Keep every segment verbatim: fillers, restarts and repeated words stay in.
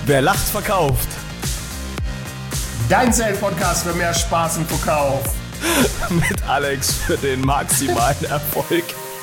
Wer lacht, verkauft. Dein Sales-Podcast für mehr Spaß im Verkauf. Mit Alex für den maximalen Erfolg.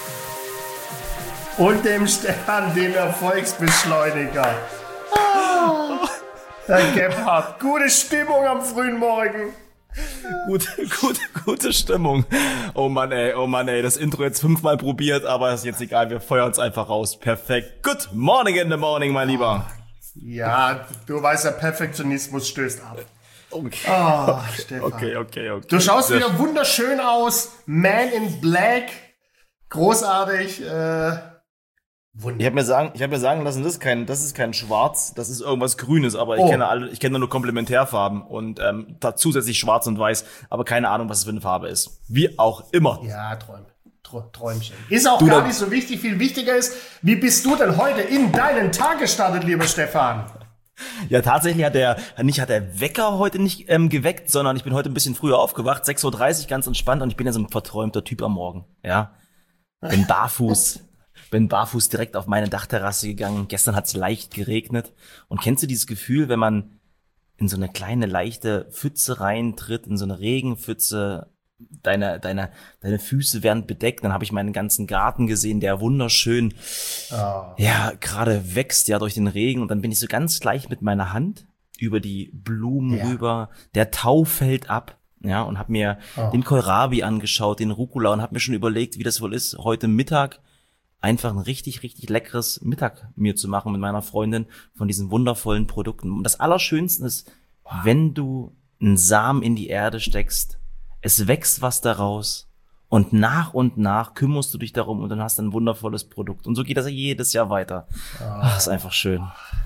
Und dem Stefan, dem Erfolgsbeschleuniger. Oh. Herr Gebhardt, gute Stimmung am frühen Morgen. Gute, gute, gute Stimmung. Oh Mann, ey, oh Mann, ey, das Intro jetzt fünfmal probiert, aber ist jetzt egal, wir feuern es einfach raus. Perfekt. Good morning in the morning, mein Lieber. Ja, du weißt ja, Perfektionismus stößt ab. Okay. Oh, okay, Stefan. okay, okay, okay. Du schaust Sehr wieder wunderschön aus. Man in Black. Großartig. Äh, wunderbar. Ich habe mir sagen, ich habe mir sagen lassen, das ist kein, das ist kein Schwarz, das ist irgendwas Grünes, aber ich Oh. kenne alle, ich kenne nur Komplementärfarben und ähm, da zusätzlich Schwarz und Weiß, aber keine Ahnung, was es für eine Farbe ist. Wie auch immer. Ja, Träum, Tr- Träumchen. Ist auch Du, gar da- nicht so wichtig. Viel wichtiger ist, wie bist du denn heute in deinen Tag gestartet, lieber Stefan? Ja, tatsächlich hat der, nicht hat der Wecker heute nicht ähm, geweckt, sondern ich bin heute ein bisschen früher aufgewacht, sechs Uhr dreißig, ganz entspannt, und ich bin ja so ein verträumter Typ am Morgen, ja. Bin barfuß, bin barfuß direkt auf meine Dachterrasse gegangen. Gestern hat's leicht geregnet. Und kennst du dieses Gefühl, wenn man in so eine kleine, leichte Pfütze reintritt, in so eine Regenpfütze, deine, deine, deine Füße werden bedeckt, dann habe ich meinen ganzen Garten gesehen, der wunderschön, Oh. ja, gerade wächst ja durch den Regen, und dann bin ich so ganz leicht mit meiner Hand über die Blumen Ja. rüber, der Tau fällt ab, ja, und habe mir Oh. den Kohlrabi angeschaut, den Rucola, und habe mir schon überlegt, wie das wohl ist, heute Mittag einfach ein richtig, richtig leckeres Mittag mir zu machen mit meiner Freundin von diesen wundervollen Produkten. Und das Allerschönste ist, wenn du einen Samen in die Erde steckst, es wächst was daraus, und nach und nach kümmerst du dich darum, und dann hast du ein wundervolles Produkt. Und so geht das ja jedes Jahr weiter. Ach, ist einfach schön.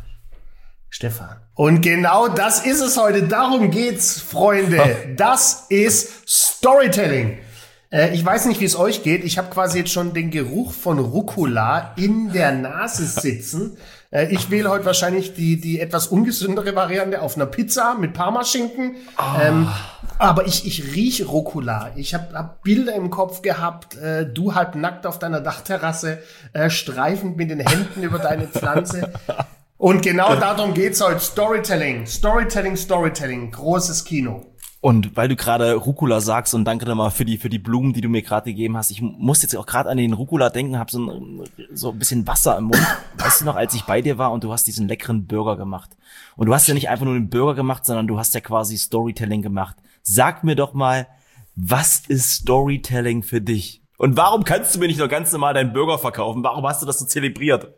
Stefan. Und genau das ist es heute. Darum geht's, Freunde. Das ist Storytelling. Äh, ich weiß nicht, wie es euch geht. Ich habe quasi jetzt schon den Geruch von Rucola in der Nase sitzen. Äh, ich wähle heute wahrscheinlich die, die etwas ungesündere Variante auf einer Pizza mit Parmaschinken. Oh. Ähm, aber ich, ich rieche Rucola. Ich habe hab Bilder im Kopf gehabt. Äh, du halb nackt auf deiner Dachterrasse, äh, streifend mit den Händen über deine Pflanze. Und genau darum geht's heute. Storytelling, Storytelling, Storytelling. Großes Kino. Und weil du gerade Rucola sagst, und danke nochmal für die für die Blumen, die du mir gerade gegeben hast. Ich muss jetzt auch gerade an den Rucola denken, habe so ein, so ein bisschen Wasser im Mund. Weißt du noch, als ich bei dir war und du hast diesen leckeren Burger gemacht. Und du hast ja nicht einfach nur den Burger gemacht, sondern du hast ja quasi Storytelling gemacht. Sag mir doch mal, was ist Storytelling für dich? Und warum kannst du mir nicht noch ganz normal deinen Burger verkaufen? Warum hast du das so zelebriert?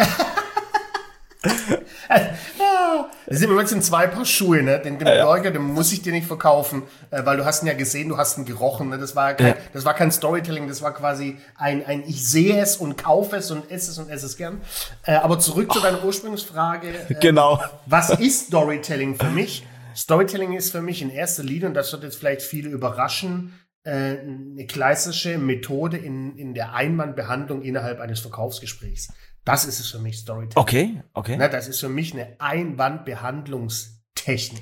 Das sind jetzt in zwei Paar Schuhe, ne? Den, den Ja, ja. Burger, den muss ich dir nicht verkaufen, äh, weil du hast ihn ja gesehen, du hast ihn gerochen. Ne? Das war kein, Ja. das war kein Storytelling, das war quasi ein, ein ich sehe es und kaufe es und esse es und esse es gern. Äh, aber zurück zu deiner Ursprungsfrage. Äh, Genau. Was ist Storytelling für mich? Storytelling ist für mich in erster Linie, und das wird jetzt vielleicht viele überraschen, äh, eine klassische Methode in, in der Einwandbehandlung innerhalb eines Verkaufsgesprächs. Das ist es für mich, Storytelling. Okay, okay. Na, das ist für mich eine Einwandbehandlungstechnik.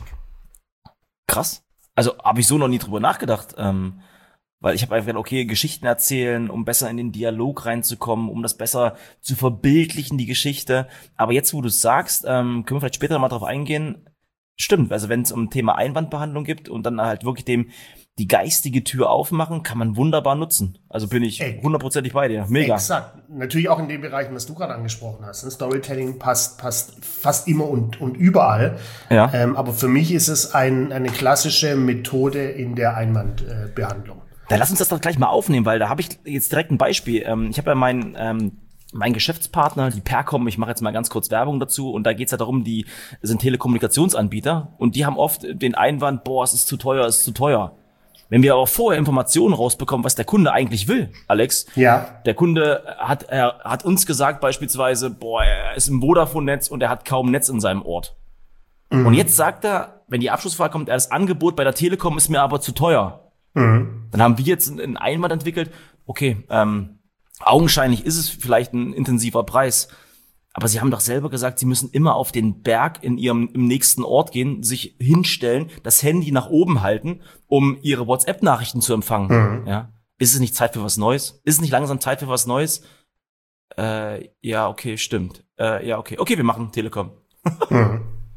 Krass. Also habe ich so noch nie drüber nachgedacht. Ähm, weil ich habe einfach gedacht, okay, Geschichten erzählen, um besser in den Dialog reinzukommen, um das besser zu verbildlichen, die Geschichte. Aber jetzt, wo du es sagst, ähm, können wir vielleicht später noch mal drauf eingehen. Stimmt, also wenn es um Thema Einwandbehandlung gibt und dann halt wirklich dem die geistige Tür aufmachen, kann man wunderbar nutzen. Also bin ich Ey. hundertprozentig bei dir. Mega. Exakt. Natürlich auch in den Bereichen, was du gerade angesprochen hast. Ne? Storytelling passt, passt fast immer und, und überall. Ja. Ähm, aber für mich ist es ein, eine klassische Methode in der Einwandbehandlung. Dann lass uns das doch gleich mal aufnehmen, weil da habe ich jetzt direkt ein Beispiel. Ähm, ich habe ja meinen ähm, mein Geschäftspartner, die Percom, ich mache jetzt mal ganz kurz Werbung dazu, und da geht's ja darum, die sind Telekommunikationsanbieter, und die haben oft den Einwand, boah, es ist zu teuer, es ist zu teuer. Wenn wir aber vorher Informationen rausbekommen, was der Kunde eigentlich will, Alex, Ja. der Kunde hat, er hat uns gesagt beispielsweise, boah, er ist im Vodafone-Netz und er hat kaum Netz in seinem Ort. Mhm. Und jetzt sagt er, wenn die Abschlussfrage kommt, das Angebot bei der Telekom ist mir aber zu teuer. Mhm. Dann haben wir jetzt einen Einwand entwickelt, okay, ähm, augenscheinlich ist es vielleicht ein intensiver Preis, aber Sie haben doch selber gesagt, Sie müssen immer auf den Berg in Ihrem im nächsten Ort gehen, sich hinstellen, das Handy nach oben halten, um Ihre WhatsApp-Nachrichten zu empfangen. Mhm. Ja, ist es nicht Zeit für was Neues? Ist es nicht langsam Zeit für was Neues? Äh, ja, okay, stimmt. Äh, ja, okay, okay, wir machen Telekom. Mhm.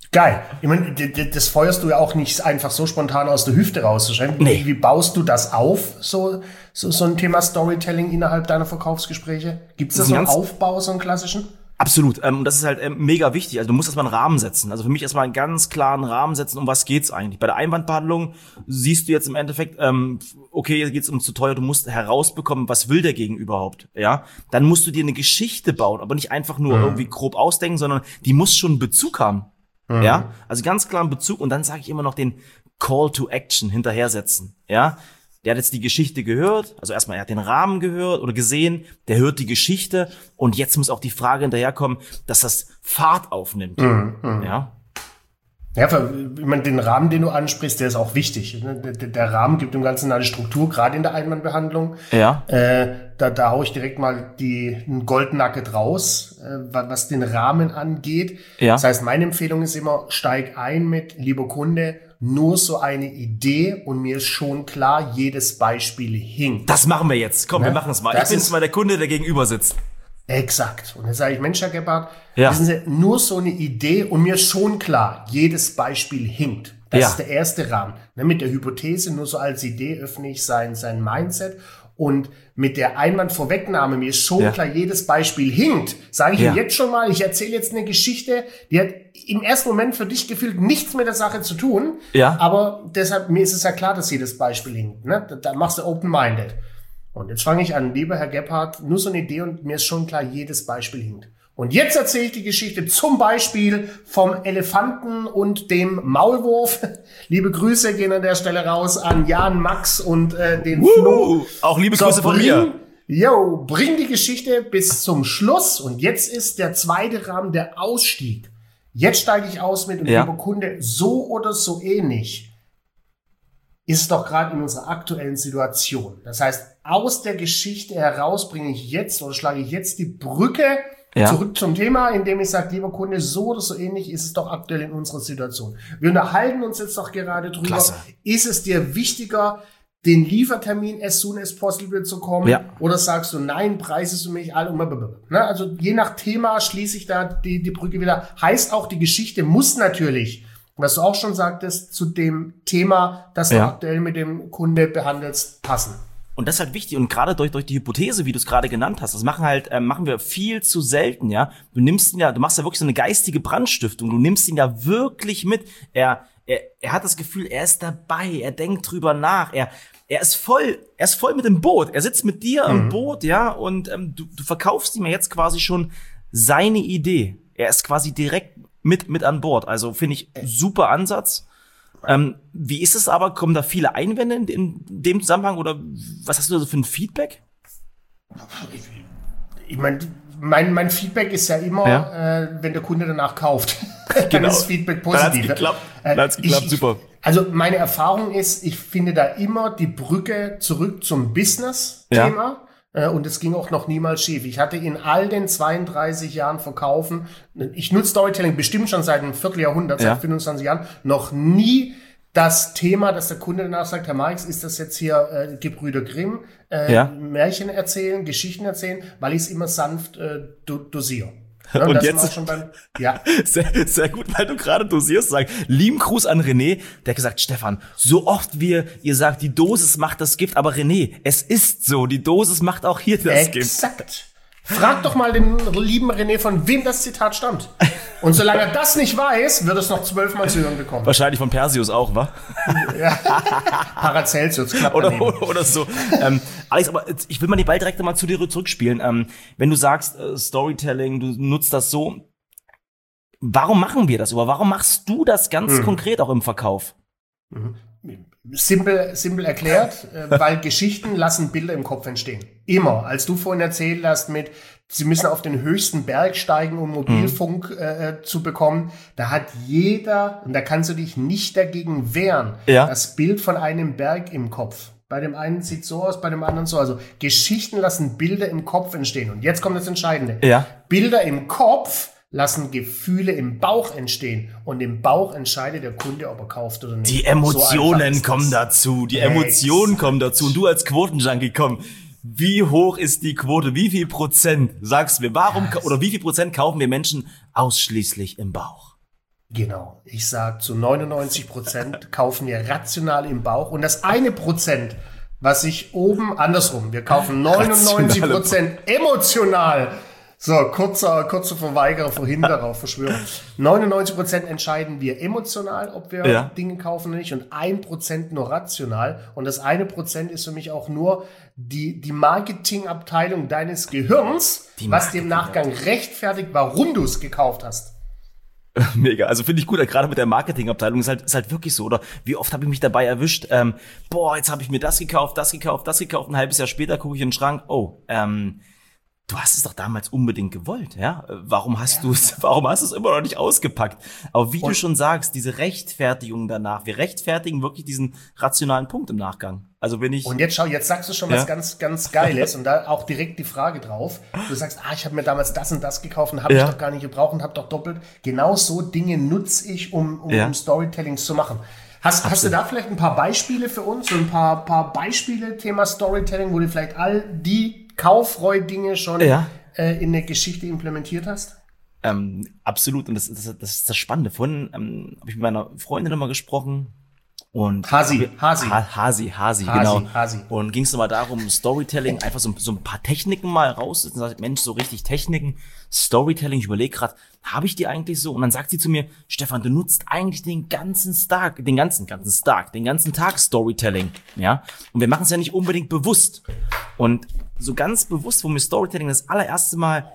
Geil. Ich meine, das feuerst du ja auch nicht einfach so spontan aus der Hüfte raus. Nee. Wie baust du das auf, so, so, so ein Thema Storytelling innerhalb deiner Verkaufsgespräche? Gibt es da so einen Aufbau, so einen klassischen? Absolut. Ähm, das ist halt ähm, mega wichtig. Also du musst erstmal einen Rahmen setzen. Also für mich erstmal einen ganz klaren Rahmen setzen, um was geht's eigentlich. Bei der Einwandbehandlung siehst du jetzt im Endeffekt, ähm, okay, jetzt geht's um zu teuer, du musst herausbekommen, was will der Gegenüber überhaupt, ja? Dann musst du dir eine Geschichte bauen, aber nicht einfach nur mhm. irgendwie grob ausdenken, sondern die muss schon einen Bezug haben, mhm. ja? Also ganz klaren Bezug und dann sage ich immer noch den Call to Action hinterher setzen, ja? Der hat jetzt die Geschichte gehört, also erstmal, er hat den Rahmen gehört oder gesehen, der hört die Geschichte und jetzt muss auch die Frage hinterherkommen, dass das Fahrt aufnimmt. Mhm, mh. Ja. Ja, ich meine, den Rahmen, den du ansprichst, der ist auch wichtig. Der, der Rahmen gibt dem Ganzen eine Struktur, gerade in der Einwandbehandlung. Ja. Äh, da, da hau ich direkt mal die ein Goldnugget raus, äh, was den Rahmen angeht. Ja. Das heißt, meine Empfehlung ist immer, steig ein mit, lieber Kunde, nur so eine Idee und mir ist schon klar, jedes Beispiel hinkt. Das machen wir jetzt. Komm, ja? wir machen es mal. Das ich bin's mal der Kunde, der gegenüber sitzt. Exakt. Und dann sage ich, Mensch, Herr Gebhardt, ja. wissen Sie, nur so eine Idee und mir ist schon klar, jedes Beispiel hinkt. Das ja. ist der erste Rahmen. Ne, mit der Hypothese, nur so als Idee öffne ich sein, sein Mindset. Und mit der Einwandvorwegnahme, mir ist schon ja. klar, jedes Beispiel hinkt, sage ich ja. Ihnen jetzt schon mal, ich erzähle jetzt eine Geschichte, die hat im ersten Moment für dich gefühlt nichts mit der Sache zu tun. Ja. Aber deshalb, mir ist es ja klar, dass jedes Beispiel hinkt. Ne? Da, da machst du open-minded. Und jetzt fange ich an, lieber Herr Gebhardt, nur so eine Idee und mir ist schon klar, jedes Beispiel hinkt. Und jetzt erzähle ich die Geschichte zum Beispiel vom Elefanten und dem Maulwurf. Liebe Grüße gehen an der Stelle raus an Jan, Max und äh, den Wuhu, Flo. Auch liebe so, Grüße von bring, mir. Yo, bring die Geschichte bis zum Schluss. Und jetzt ist der zweite Rahmen der Ausstieg. Jetzt steige ich aus mit, und ja. lieber Kunde, so oder so ähnlich ist es doch gerade in unserer aktuellen Situation. Das heißt, aus der Geschichte heraus bringe ich jetzt oder schlage ich jetzt die Brücke ja. zurück zum Thema, indem ich sage, lieber Kunde, so oder so ähnlich ist es doch aktuell in unserer Situation. Wir unterhalten uns jetzt doch gerade drüber. Klasse. Ist es dir wichtiger, den Liefertermin as soon as possible zu kommen? Ja. Oder sagst du, nein, preisest du mich alle? Ne? Also je nach Thema schließe ich da die, die Brücke wieder. Heißt auch, die Geschichte muss natürlich, was du auch schon sagtest, zu dem Thema, das ja. du aktuell mit dem Kunde behandelst, passen. Und das ist halt wichtig und gerade durch durch die Hypothese, wie du es gerade genannt hast, das machen halt äh, machen wir viel zu selten, ja. Du nimmst ihn ja, du machst ja wirklich so eine geistige Brandstiftung. Du nimmst ihn ja wirklich mit. Er er er hat das Gefühl, er ist dabei, er denkt drüber nach, er er ist voll, er ist voll mit dem Boot. Er sitzt mit dir mhm. im Boot, ja, und ähm, du du verkaufst ihm ja jetzt quasi schon seine Idee. Er ist quasi direkt mit mit an Bord. Also finde ich super Ansatz. Ähm, wie ist es aber? Kommen da viele Einwände in, in dem Zusammenhang oder was hast du da so für ein Feedback? Ich, ich meine, mein, mein Feedback ist ja immer, ja. Äh, wenn der Kunde danach kauft. Dann genau. ist Feedback positiv. Dann hat's geklappt, dann hat's geklappt ich, super. Also meine Erfahrung ist, ich finde da immer die Brücke zurück zum Business-Thema. Ja. Und es ging auch noch niemals schief. Ich hatte in all den zweiunddreißig Jahren Verkaufen, ich nutze Storytelling bestimmt schon seit einem Vierteljahrhundert, ja. seit fünfundzwanzig Jahren, noch nie das Thema, dass der Kunde danach sagt, Herr Marx, ist das jetzt hier äh, Gebrüder Grimm, äh, ja. Märchen erzählen, Geschichten erzählen, weil ich es immer sanft äh, do dosiere. Ja, und, und jetzt schon beim, ja. sehr, sehr gut, weil du gerade dosierst, sagen. Lieben Gruß an René, der hat gesagt, Stefan, so oft wie ihr sagt, die Dosis macht das Gift, aber René, es ist so, die Dosis macht auch hier das Exakt. Gift. Exakt. Frag doch mal den lieben René, von wem das Zitat stammt. Und solange er das nicht weiß, wird es noch zwölfmal zu hören bekommen. Wahrscheinlich von Perseus auch, wa? Ja. Paracelsus, knapp oder, oder, oder so. ähm, Alex, aber ich will mal den Ball direkt mal zu dir zurückspielen. Ähm, wenn du sagst, äh, Storytelling, du nutzt das so, warum machen wir das? Oder warum machst du das ganz mhm. konkret auch im Verkauf? Mhm. Simpel, simpel erklärt, äh, weil Geschichten lassen Bilder im Kopf entstehen. Immer. Als du vorhin erzählt hast mit, sie müssen auf den höchsten Berg steigen, um Mobilfunk mhm. äh, zu bekommen, da hat jeder, und da kannst du dich nicht dagegen wehren, ja. das Bild von einem Berg im Kopf. Bei dem einen sieht so aus, bei dem anderen so. Also Geschichten lassen Bilder im Kopf entstehen. Und jetzt kommt das Entscheidende. Ja. Bilder im Kopf lassen Gefühle im Bauch entstehen. Und im Bauch entscheidet der Kunde, ob er kauft oder nicht. Die Emotionen so kommen dazu. Die Emotionen Exakt. kommen dazu. Und du als Quotenjunkie, komm. Wie hoch ist die Quote? Wie viel Prozent? Sag's mir. Warum, oder wie viel Prozent kaufen wir Menschen ausschließlich im Bauch? Genau. Ich sage, zu neunundneunzig Prozent kaufen wir rational im Bauch. Und das eine Prozent, was ich oben andersrum, wir kaufen neunundneunzig Prozent emotional. So, kurzer, kurzer Verweigerer, Verhinderer, Verschwörer. neunundneunzig Prozent entscheiden wir emotional, ob wir ja. Dinge kaufen oder nicht, und ein Prozent nur rational. Und das eine Prozent ist für mich auch nur die, die Marketingabteilung deines Gehirns, die was dir im Nachgang rechtfertigt, warum du es gekauft hast. Mega, also finde ich gut, gerade mit der Marketingabteilung ist halt, ist halt wirklich so, oder? Wie oft habe ich mich dabei erwischt, ähm, boah, jetzt habe ich mir das gekauft, das gekauft, das gekauft, ein halbes Jahr später gucke ich in den Schrank, oh, ähm, du hast es doch damals unbedingt gewollt, ja? Warum hast ja. du es, warum hast du es immer noch nicht ausgepackt? Aber wie und, du schon sagst, diese Rechtfertigung danach, wir rechtfertigen wirklich diesen rationalen Punkt im Nachgang. Also wenn ich Und jetzt schau, jetzt sagst du schon ja. was ganz, ganz Geiles und da auch direkt die Frage drauf. Du sagst, ah, ich habe mir damals das und das gekauft und habe ja. ich doch gar nicht gebraucht und habe doch doppelt. Genau so Dinge nutze ich, um, um, ja. um Storytellings zu machen. Hast, hast du da vielleicht ein paar Beispiele für uns, so ein paar, paar Beispiele Thema Storytelling, wo du vielleicht all die Kauffreude-Dinge schon ja. äh, in der Geschichte implementiert hast? Ähm, absolut. Und das, das, das ist das Spannende. Vorhin ähm, habe ich mit meiner Freundin nochmal gesprochen. Und Hasi, Hasi. Ha, Hasi, Hasi, Hasi, genau. Hasi. Und ging es nochmal darum, Storytelling, einfach so, so ein paar Techniken mal raus. Und sagt, Mensch, so richtig Techniken, Storytelling, ich überlege gerade, habe ich die eigentlich so? Und dann sagt sie zu mir, Stefan, du nutzt eigentlich den ganzen Tag, den ganzen, ganzen Tag, den ganzen Tag Storytelling, ja? Und wir machen es ja nicht unbedingt bewusst. Und so ganz bewusst, wo mir Storytelling das allererste Mal,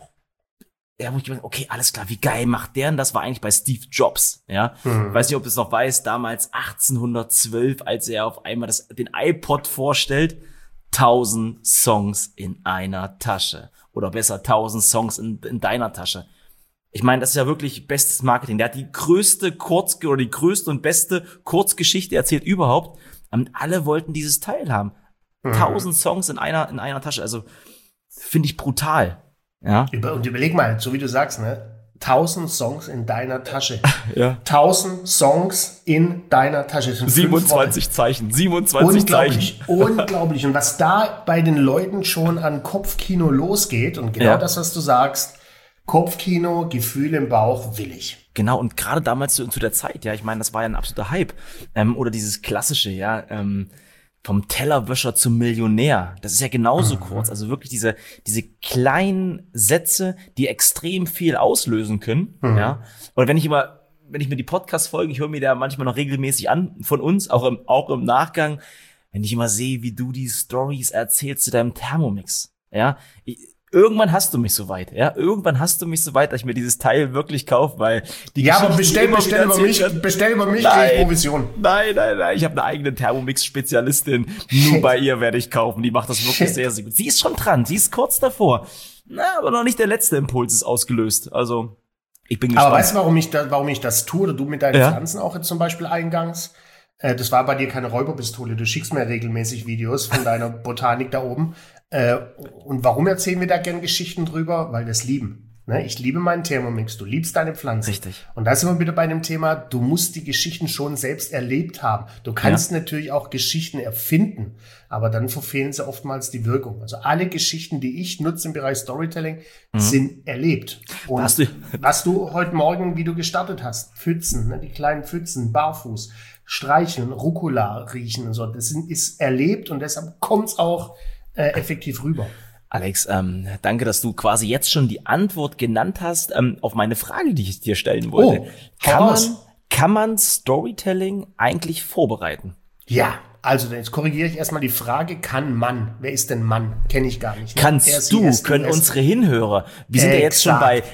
ja, wo ich gedacht, okay, alles klar, wie geil macht der denn? Das war eigentlich bei Steve Jobs, ja. Mhm. Ich weiß nicht, ob du es noch weißt, damals achtzehnhundertzwölf, als er auf einmal das, den iPod vorstellt, tausend Songs in einer Tasche. Oder besser, tausend Songs in, in deiner Tasche. Ich meine, das ist ja wirklich bestes Marketing. Der hat die größte Kurz- oder die größte und beste Kurzgeschichte erzählt überhaupt. Und alle wollten dieses Teil haben. Mhm. tausend Songs in einer, in einer Tasche. Also, finde ich brutal. Ja. Und überleg mal, so wie du sagst, ne? tausend Songs in deiner Tasche. Ja. tausend Songs in deiner Tasche. siebenundzwanzig Zeichen. siebenundzwanzig unglaublich, Zeichen. Unglaublich. Und was da bei den Leuten schon an Kopfkino losgeht, und genau ja. das, was du sagst, Kopfkino, Gefühl im Bauch, will ich. Genau, und gerade damals zu, zu der Zeit, ja, ich meine, das war ja ein absoluter Hype. Ähm, oder dieses klassische, ja, ähm, vom Tellerwäscher zum Millionär. Das ist ja genauso mhm. kurz. Also wirklich diese, diese kleinen Sätze, die extrem viel auslösen können. Mhm. Ja. Oder wenn ich immer, wenn ich mir die Podcast-Folgen, ich höre mir da manchmal noch regelmäßig an von uns, auch im, auch im Nachgang, wenn ich immer sehe, wie du die Stories erzählst zu deinem Thermomix. Ja. Ich, Irgendwann hast du mich soweit, ja. Irgendwann hast du mich soweit, dass ich mir dieses Teil wirklich kaufe, weil die Ja, aber bestell, bestell über mich, kann. bestell über mich die Provision. Nein, nein, nein. Ich habe eine eigene Thermomix-Spezialistin. Nur bei ihr werde ich kaufen. Die macht das wirklich sehr, sehr gut. Sie ist schon dran. Sie ist kurz davor. Na, aber noch nicht der letzte Impuls ist ausgelöst. Also, ich bin gespannt. Aber weißt du, warum ich da, warum ich das tue? Oder du mit deinen ja? Pflanzen auch jetzt zum Beispiel eingangs? Äh, das war bei dir keine Räuberpistole. Du schickst mir regelmäßig Videos von deiner Botanik da oben. Äh, und warum erzählen wir da gern Geschichten drüber? Weil wir es lieben. Ne? Ich liebe meinen Thermomix, du liebst deine Pflanzen. Richtig. Und da sind wir wieder bei dem Thema, du musst die Geschichten schon selbst erlebt haben. Du kannst ja. natürlich auch Geschichten erfinden, aber dann verfehlen sie oftmals die Wirkung. Also alle Geschichten, die ich nutze im Bereich Storytelling, mhm. sind erlebt. Und was du, was du heute Morgen, wie du gestartet hast, Pfützen, ne? Die kleinen Pfützen, barfuß, streicheln, Rucola riechen und so, das sind, ist erlebt und deshalb kommt's auch Äh, effektiv rüber. Alex, ähm, danke, dass du quasi jetzt schon die Antwort genannt hast ähm, auf meine Frage, die ich dir stellen wollte. Oh, kann man, kann man Storytelling eigentlich vorbereiten? Ja, also jetzt korrigiere ich erstmal die Frage, kann man? Wer ist denn Mann? Kenne ich gar nicht. Ne? Kannst du, können unsere Hinhörer. Wir sind ja jetzt schon bei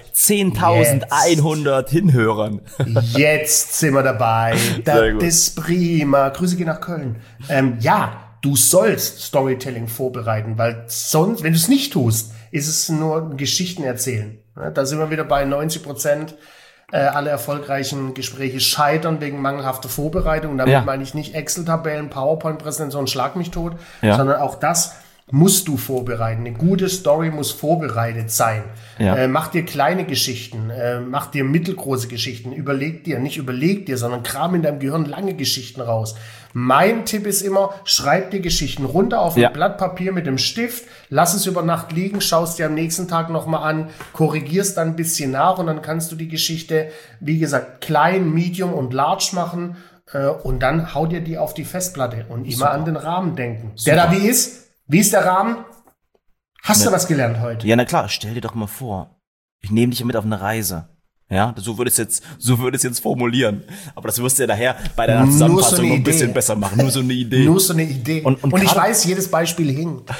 zehntausendeinhundert Hinhörern. Jetzt sind wir dabei. Das ist prima. Grüße gehen nach Köln. Ähm, ja, du sollst Storytelling vorbereiten, weil sonst, wenn du es nicht tust, ist es nur Geschichten erzählen. Da sind wir wieder bei neunzig Prozent äh, aller erfolgreichen Gespräche scheitern wegen mangelhafter Vorbereitung. Und damit ja. meine ich nicht Excel-Tabellen, PowerPoint-Präsentationen, schlag mich tot, ja. sondern auch das, musst du vorbereiten. Eine gute Story muss vorbereitet sein. Ja. Äh, mach dir kleine Geschichten, äh, mach dir mittelgroße Geschichten. Überleg dir, nicht überleg dir, sondern kram in deinem Gehirn lange Geschichten raus. Mein Tipp ist immer, schreib dir Geschichten runter auf ein Ja. Blatt Papier mit dem Stift, lass es über Nacht liegen, schaust dir am nächsten Tag nochmal an, korrigierst dann ein bisschen nach und dann kannst du die Geschichte, wie gesagt, klein, medium und large machen äh, und dann hau dir die auf die Festplatte und immer Super. an den Rahmen denken. Super. Der da wie ist, wie ist der Rahmen? Hast Ne. du was gelernt heute? Ja, na klar, stell dir doch mal vor, ich nehme dich ja mit auf eine Reise. Ja, so würde es jetzt, so würde es jetzt formulieren. Aber das wirst du ja nachher bei deiner Nur so Zusammenfassung eine noch ein Idee. bisschen besser machen. Nur so eine Idee. Nur so eine Idee. Und- Und, und ich gerade- weiß, jedes Beispiel hinkt.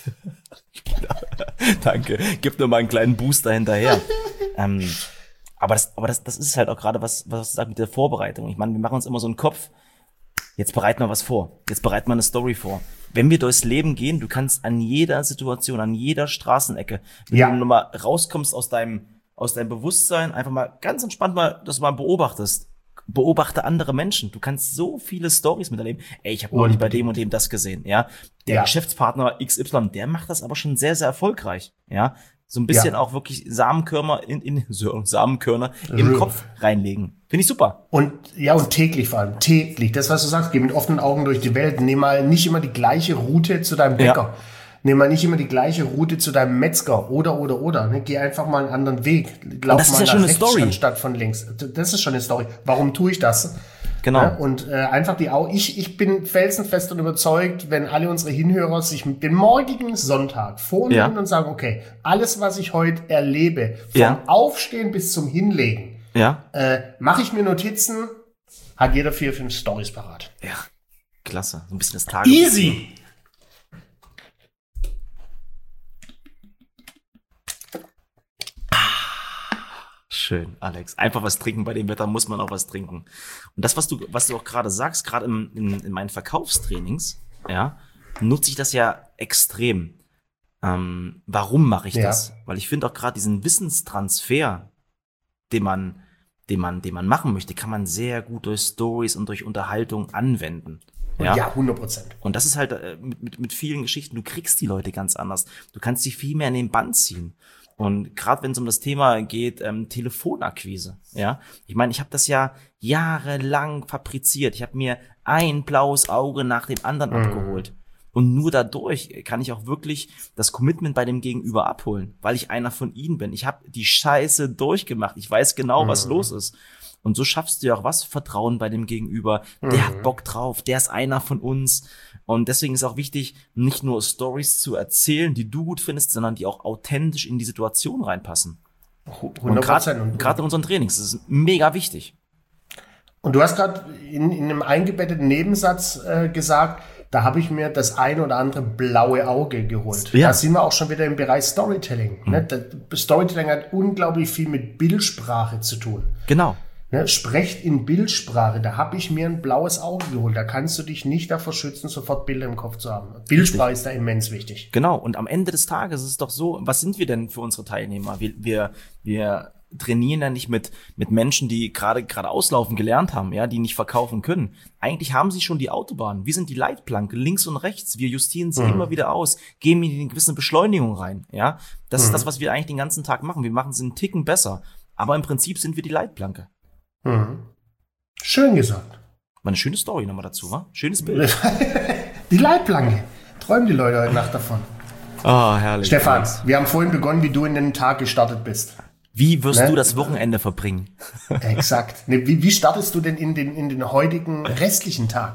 Danke. Gib nur mal einen kleinen Booster hinterher. ähm, aber das, aber das, das ist halt auch gerade was, was du sagst mit der Vorbereitung. Ich meine, wir machen uns immer so einen Kopf. Jetzt bereiten wir was vor. Jetzt bereiten wir eine Story vor. Wenn wir durchs Leben gehen, du kannst an jeder Situation, an jeder Straßenecke, wenn Ja. du nochmal rauskommst aus deinem, aus deinem Bewusstsein, einfach mal ganz entspannt mal, das mal beobachtest. Beobachte andere Menschen. Du kannst so viele Stories miterleben. Ey, ich habe neulich bei dem und dem das gesehen, ja. Der Ja. Geschäftspartner X Y, der macht das aber schon sehr, sehr erfolgreich, ja. So ein bisschen Ja. auch wirklich Samenkörner in, in so, Samenkörner im Ja. Kopf reinlegen. Finde ich super. Und ja, und täglich vor allem. Täglich. Das, was du sagst, geh mit offenen Augen durch die Welt. Nimm mal nicht immer die gleiche Route zu deinem Bäcker. Ja. Nimm mal nicht immer die gleiche Route zu deinem Metzger. Oder, oder, oder. Ne? Geh einfach mal einen anderen Weg. Lauf das ist mal ja nach schon eine rechts Story. anstatt von links. Das ist schon eine Story. Warum tue ich das? Genau. Ja, und äh, einfach die Augen. Ich, ich bin felsenfest und überzeugt, wenn alle unsere Hinhörer sich mit dem morgigen Sonntag vornehmen Ja. und sagen, okay, alles, was ich heute erlebe, vom Ja. Aufstehen bis zum Hinlegen, Ja. äh, mache ich mir Notizen, hat jeder vier, fünf Stories parat. Ja. Klasse. So ein bisschen das Tagebuch. Easy! Schön, Alex. Einfach was trinken. Bei dem Wetter muss man auch was trinken. Und das, was du, was du auch gerade sagst, gerade in, in, in meinen Verkaufstrainings, ja, nutze ich das ja extrem. Ähm, warum mache ich Ja. das? Weil ich finde auch gerade diesen Wissenstransfer, den man, den man, den man machen möchte, kann man sehr gut durch Stories und durch Unterhaltung anwenden. Ja, ja hundert Prozent. Und das ist halt äh, mit, mit, mit vielen Geschichten, du kriegst die Leute ganz anders. Du kannst sie viel mehr in den Bann ziehen. Und gerade wenn es um das Thema geht, ähm, Telefonakquise, ja. Ich meine, ich habe das ja jahrelang fabriziert. Ich habe mir ein blaues Auge nach dem anderen Mhm. abgeholt. Und nur dadurch kann ich auch wirklich das Commitment bei dem Gegenüber abholen, weil ich einer von ihnen bin. Ich habe die Scheiße durchgemacht. Ich weiß genau, was Mhm. los ist. Und so schaffst du ja auch was, Vertrauen bei dem Gegenüber. Der Mhm. hat Bock drauf, der ist einer von uns. Und deswegen ist auch wichtig, nicht nur Stories zu erzählen, die du gut findest, sondern die auch authentisch in die Situation reinpassen. Und hundert gerade Prozent. gerade in unseren Trainings, das ist mega wichtig. Und du hast gerade in, in einem eingebetteten Nebensatz äh, gesagt, da habe ich mir das ein oder andere blaue Auge geholt. Ja. Da sind wir auch schon wieder im Bereich Storytelling. Mhm. Ne? Das, Storytelling hat unglaublich viel mit Bildsprache zu tun. Genau. Ne? Sprecht in Bildsprache, da habe ich mir ein blaues Auge geholt. Da kannst du dich nicht davor schützen, sofort Bilder im Kopf zu haben. Bildsprache ist da immens wichtig. Genau. Und am Ende des Tages ist es doch so, was sind wir denn für unsere Teilnehmer? Wir, wir, wir trainieren ja nicht mit, mit Menschen, die gerade, gerade auslaufen gelernt haben, ja, die nicht verkaufen können. Eigentlich haben sie schon die Autobahn. Wir sind die Leitplanke, links und rechts. Wir justieren sie Mhm. immer wieder aus, geben ihnen eine gewisse Beschleunigung rein, ja. Das Mhm. ist das, was wir eigentlich den ganzen Tag machen. Wir machen sie einen Ticken besser. Aber im Prinzip sind wir die Leitplanke. Mhm. Schön gesagt. War eine schöne Story nochmal dazu, wa? Schönes Bild. Die Leitplanke. Träumen die Leute heute Nacht davon. Ah, herrlich. Stefan, wir haben vorhin begonnen, wie du in den Tag gestartet bist. Wie wirst Ne? du das Wochenende verbringen? Exakt. Ne, wie, wie startest du denn in den, in den heutigen restlichen Tag?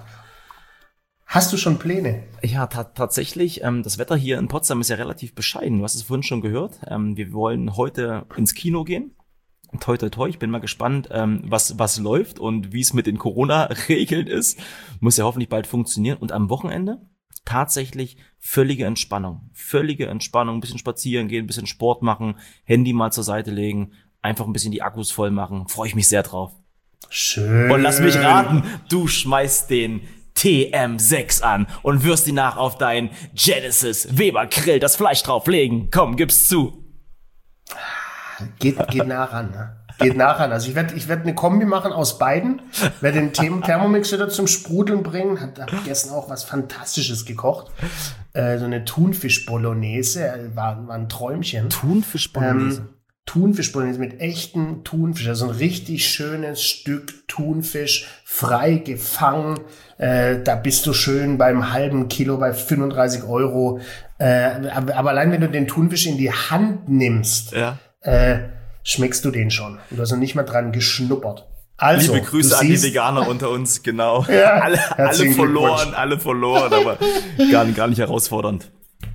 Hast du schon Pläne? Ja, ta tatsächlich. Ähm, das Wetter hier in Potsdam ist ja relativ bescheiden. Du hast es vorhin schon gehört. Ähm, wir wollen heute ins Kino gehen. Toi, toi, toi. Ich bin mal gespannt, ähm, was, was läuft und wie es mit den Corona-Regeln ist. Muss ja hoffentlich bald funktionieren. Und am Wochenende tatsächlich völlige Entspannung. Völlige Entspannung. Ein bisschen spazieren gehen, ein bisschen Sport machen, Handy mal zur Seite legen, einfach ein bisschen die Akkus voll machen. Freue ich mich sehr drauf. Schön. Und lass mich raten, du schmeißt den T M sechs an und wirst ihn nach auf dein Genesis Weber Grill das Fleisch drauflegen. Komm, gib's zu. Geht, geht nah ran. Ne? Geht nachher. Also ich werde ich werd eine Kombi machen aus beiden. Werde den Them- Thermomix wieder zum Sprudeln bringen. Hat hab gestern auch was Fantastisches gekocht. Äh, so eine Thunfisch-Bolognese. War, war ein Träumchen. Thunfisch-Bolognese? Ähm, Thunfisch-Bolognese mit echten Thunfisch. Also ein richtig schönes Stück Thunfisch, frei gefangen. Äh, da bist du schön beim halben Kilo bei fünfunddreißig Euro. Äh, aber, aber allein wenn du den Thunfisch in die Hand nimmst, Ja. äh, schmeckst du den schon. Du hast noch nicht mal dran geschnuppert. Also, Liebe Grüße du an die siehst, Veganer unter uns, genau. Ja, alle, alle herzlichen verloren, Glückwunsch. alle verloren, aber gar, nicht- gar nicht herausfordernd.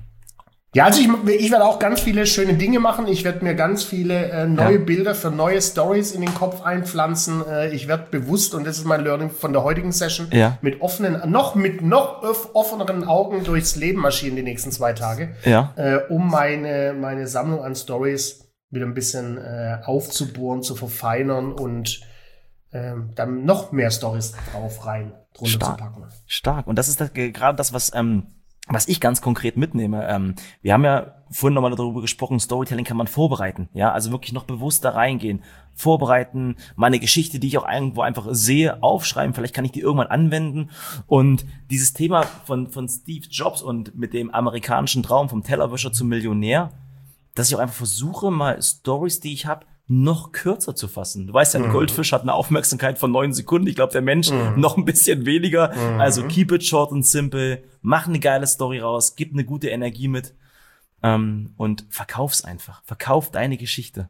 Ja, also ich, ich werde auch ganz viele schöne Dinge machen. Ich werde mir ganz viele äh, neue Ja. Bilder für neue Stories in den Kopf einpflanzen. Äh, ich werde bewusst, und das ist mein Learning von der heutigen Session, Ja. mit offenen, noch mit noch öff- offeneren Augen durchs Leben marschieren die nächsten zwei Tage, Ja. äh, um meine meine Sammlung an Stories wieder ein bisschen äh, aufzubohren, zu verfeinern und ähm, dann noch mehr Stories drauf rein drunter Stark. zu packen. Stark. Und das ist das, äh, gerade das, was ähm, was ich ganz konkret mitnehme. Ähm, wir haben ja vorhin nochmal darüber gesprochen, Storytelling kann man vorbereiten. Ja, also wirklich noch bewusster reingehen. Vorbereiten, meine Geschichte, die ich auch irgendwo einfach sehe, aufschreiben. Vielleicht kann ich die irgendwann anwenden. Und dieses Thema von, von Steve Jobs und mit dem amerikanischen Traum vom Tellerwäscher zum Millionär, dass ich auch einfach versuche, mal Stories, die ich habe, noch kürzer zu fassen. Du weißt ja, ein Mhm. Goldfisch hat eine Aufmerksamkeit von neun Sekunden. Ich glaube, der Mensch Mhm. noch ein bisschen weniger. Mhm. Also keep it short and simple. Mach eine geile Story raus. Gib eine gute Energie mit. Ähm, und verkauf's einfach. Verkauf deine Geschichte.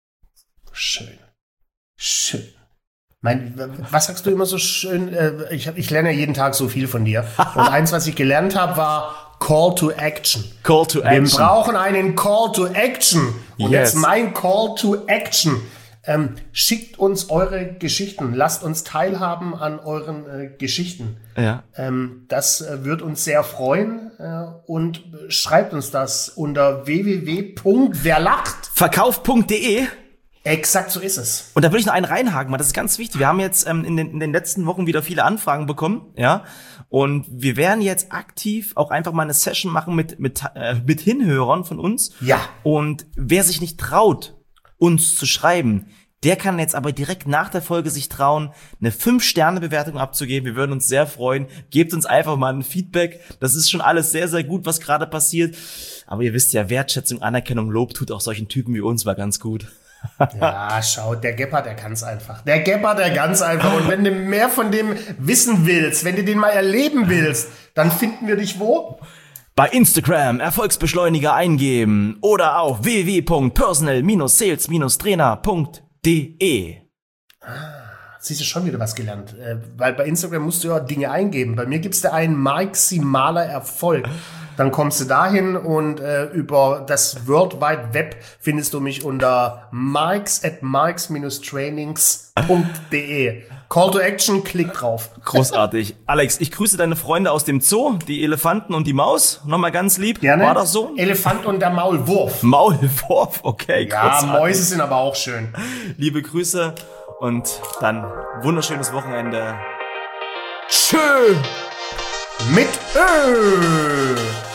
Schön. Schön. Mein, was sagst du immer so schön? Äh, Ich, hab- ich lerne ja jeden Tag so viel von dir. Und eins, was ich gelernt habe, war Call to Action. Call to Wir action. brauchen einen Call to Action. Und Yes. jetzt mein Call to Action. Ähm, schickt uns eure Geschichten. Lasst uns teilhaben an euren äh, Geschichten. Ja. Ähm, das äh, wird uns sehr freuen. Äh, und äh, schreibt uns das unter w w w punkt wer lacht. Verkauf punkt de. Exakt so ist es. Und da würde ich noch einen reinhaken, weil das ist ganz wichtig. Wir haben jetzt ähm, in, den, in den letzten Wochen wieder viele Anfragen bekommen, ja. Und wir werden jetzt aktiv auch einfach mal eine Session machen mit mit äh, mit Hinhörern von uns. Ja. Und wer sich nicht traut, uns zu schreiben, der kann jetzt aber direkt nach der Folge sich trauen, eine fünf Sterne Bewertung abzugeben. Wir würden uns sehr freuen. Gebt uns einfach mal ein Feedback. Das ist schon alles sehr, sehr gut, was gerade passiert. Aber ihr wisst ja, Wertschätzung, Anerkennung, Lob tut auch solchen Typen wie uns mal ganz gut. Ja, schau, der Gepper, der kann's einfach. Der Gepper, der kann's einfach. Und wenn du mehr von dem wissen willst, wenn du den mal erleben willst, dann finden wir dich wo? Bei Instagram Erfolgsbeschleuniger eingeben oder auf w w w punkt personal sales trainer punkt de. Siehst du schon wieder was gelernt. Äh, weil bei Instagram musst du ja Dinge eingeben. Bei mir gibt's da einen maximaler Erfolg. Dann kommst du dahin und äh, über das World Wide Web findest du mich unter marks at marks trainings punkt de. Call to Action, klick drauf. Großartig. Alex, ich grüße deine Freunde aus dem Zoo, die Elefanten und die Maus. Nochmal ganz lieb. Gerne. War das so? Elefant und der Maulwurf. Maulwurf, okay. Ja, großartig. Mäuse sind aber auch schön. Liebe Grüße und dann wunderschönes Wochenende. Tschö! Mit Ö.